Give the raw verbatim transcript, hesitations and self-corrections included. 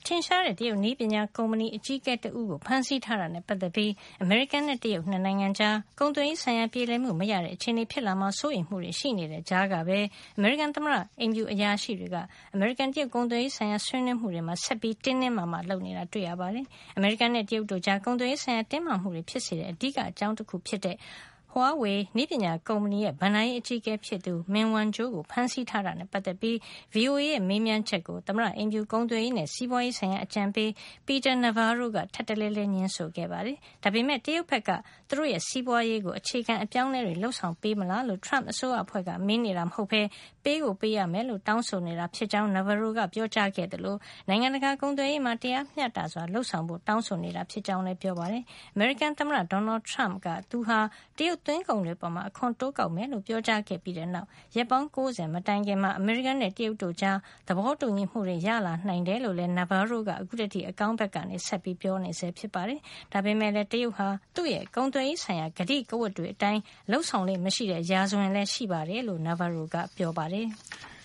င်ရှားတဲ့တရုတ်နည်းပညာကုမ္ပဏီအကြီးအကဲတဦးကိုဖမ်းဆီးထားတာနဲ့ပတ်သက်ပြီးအမေရိကန်နဲ့တရုတ်နှစ်နိုင်ငံကြားကုန်သွယ်ရေးဆိုင်ရာပြေလည်မှုမရတဲ့အခြေအနေဖြစ်လာမှာစိုးရိမ်မှုတွေရှိနေတဲ့ကြားကပဲအမေရိကန်သမ္မတအိမ်ဖြူအရာရှိတွေကအမေရိကန်တရုတ်ကုန်သွယ်ရေးဆိုင်ရာဆွေးနွေးမှုတွေမှာဆက်ပြီးတင်းတင်းမာမာလုပ်နေတာတွေ့ရပါတယ်။အမေရိကန်နဲ့တရုတ်တို့ကြားကုန်သွယ်ရေးဆိုင်ရာတင်းမာမှုတွေဖြစ်စေတဲ့အဓိကအကြောင်းတစ်ခုဖြစ်တဲ့Huawei နည်းပညာကုမ္ပဏီရဲ့ဘဏ္ဍာရေးအကြီးအကဲဖြစ်သူ Meng Wanzhou ကိုဖမ်းဆီးထားတာနဲ့ပတ်သက်ပြီး ဗွီအိုအေ ရဲ့မေးမြန်းချက်ကိုသမ္မတအိမ်ဖြူကုန်သွယ်ရေးနဲ့စီးပွားရေးဆိုင်ရာအကြံပေး Peter Navarro ကထပ်တလဲလဲငြင်းဆိုခဲ့ပါတယ်။ဒါပေမဲ့တရုတ်ဘက်ကသူတို့ရဲ့စီးပွားရေးကိုအခြေခံအပြောင်းအလဲတွေလှုပ်ဆောင်ပေးမလားလို့ Trump အစိုးရအဖွဲ့ကမေးနေတာမဟုတ်ဘဲပေးကိုပေးရမယ်လို့တောင်းဆိုနေတာဖြစ်ကြောင်း Navarro ကပြောကြားခဲ့တယ်လို့နိုင်ငံတကာကုန်သွယ်ရေးမှာတရားမျှတစွာလှုပ်ဆောင်ဖို့တောင်းဆိုနေတာဖြစ်ကြောင်းလည်းပြောပါတယ်။အမေရိကန်သမ္မတ Donald Trump ကသူဟာတရုတ်သွင်းကုန်တွေပေါ်မှာအခွန်တိုးကောက်မယ်လို့ပြောကြားခဲ့ပြီးတဲ့နောက်ရက်ပေါင်း၉၀မတိုင်ခင်မှာအမေရိကန်နဲ့တရုတ်တို့ကြားသဘောတူညီမှုတွေရလာနိုင်တယ်လို့လည်း Navarro ကအခုတည်းအကောင်းဘက်ကနေဆက်ပြီးပြောနေဆဲဖြစ်ပါတယ်။ဒါပေမဲ့လည်းတရုတ်ဟာသူ့ရဲ့ကုန်သွယ်ရေးဆိုင်ရာဂတိကဝတ်တွေအတိုင်းလှုပ်ဆောင်လေ့မရှိတဲ့ရာဇဝင်လည်းရှိပါတယ်လို့ Navarro ကပြောပါတယ်။